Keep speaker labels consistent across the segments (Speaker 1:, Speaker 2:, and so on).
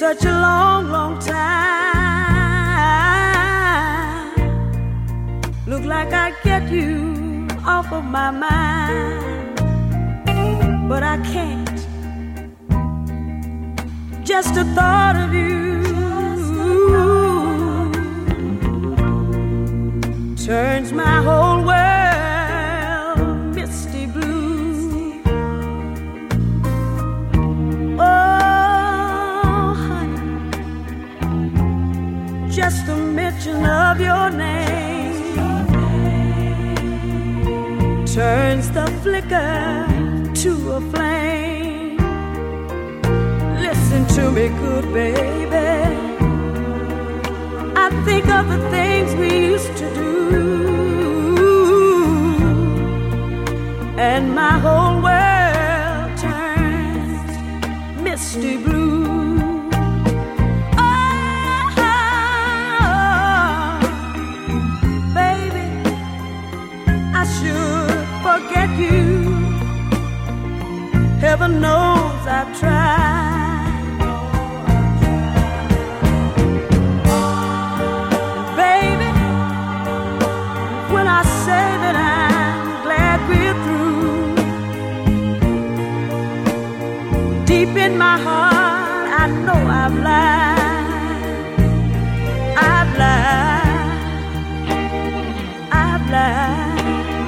Speaker 1: such a long, long time. Look like I'd get you off of my mind, but I can't. Just the thought of you turns my whole world misty blue. Oh, honey, just the mention of your name turns the flicker to a flame. Listen to me, good baby. I think of the things we used to do, and my whole world turns misty blue. Oh, baby, I should forget you. Heaven knows I've tried. Deep in my heart, I know I've lied. I've lied. I've lied.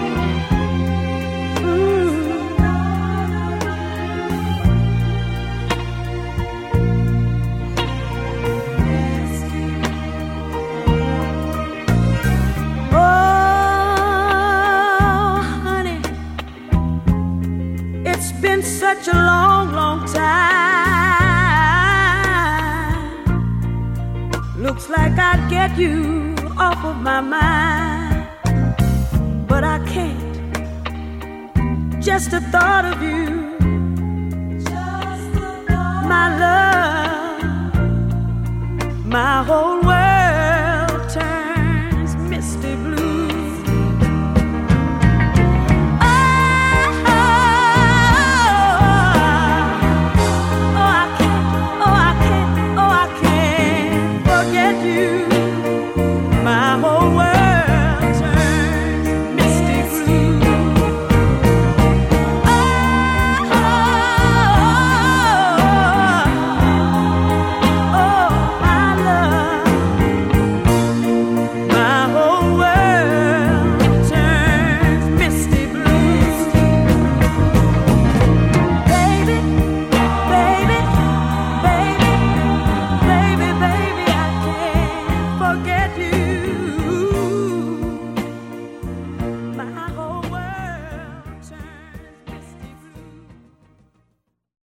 Speaker 1: Oh, honey, it's been such a long, long time. Looks like I'd get you off of my mind, but I can't. Just the thought of you, my love, my whole